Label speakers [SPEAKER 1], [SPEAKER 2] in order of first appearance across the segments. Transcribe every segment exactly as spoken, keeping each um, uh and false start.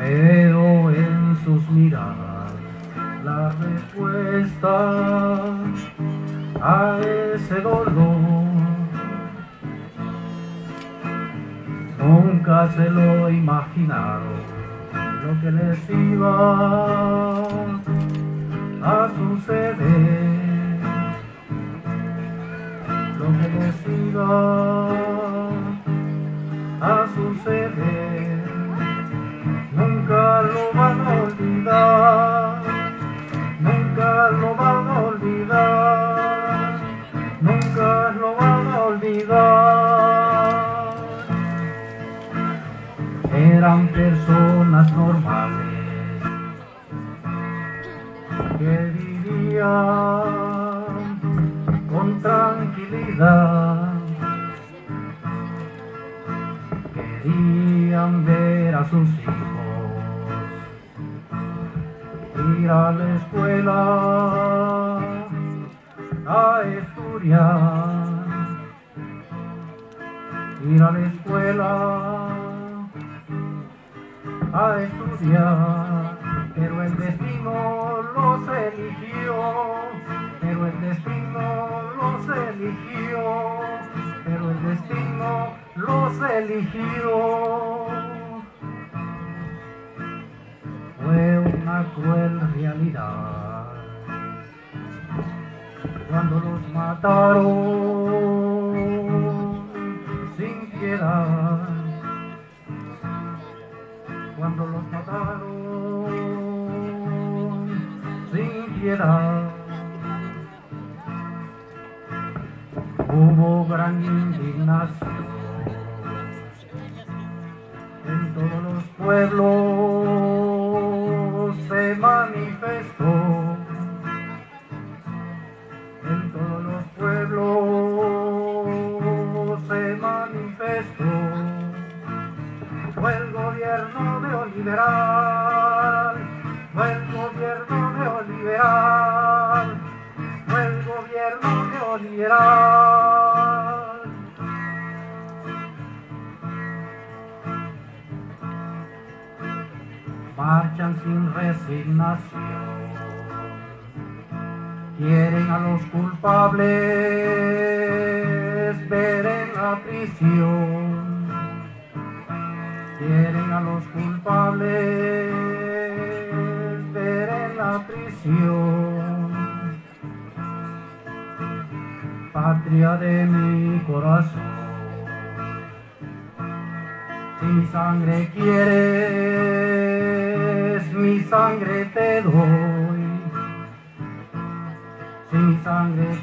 [SPEAKER 1] Veo en sus miradas la respuesta a ese dolor. Nunca se lo imaginaron lo que les iba a suceder, lo que les iba a suceder. Nunca lo van a olvidar, nunca lo van a olvidar, nunca lo van a olvidar. Eran personas normales que vivían con tranquilidad. Querían ver a sus hijos ir a la escuela a estudiar, ir a la escuela a estudiar, pero el destino los eligió, pero el destino los eligió, pero el destino los eligió. Fue una cruel realidad cuando los mataron sin piedad, cuando los mataron sin piedad. Hubo gran indignación en todos los pueblos, se manifestó en todos los pueblos, se manifestó. Fue el gobierno neoliberal, fue el gobierno neoliberal, fue el gobierno neoliberal. Marchan sin resignación, quieren a los culpables ver en la prisión, quieren a los culpables ver en la prisión. Patria de mi corazón, si mi sangre quieres, mi sangre te doy. Si mi sangre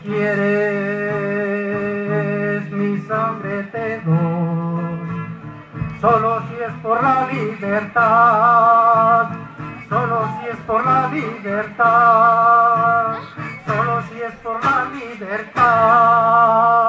[SPEAKER 1] quieres, mi sangre te doy. Solo si es por la libertad, solo si es por la libertad, solo si es por la libertad.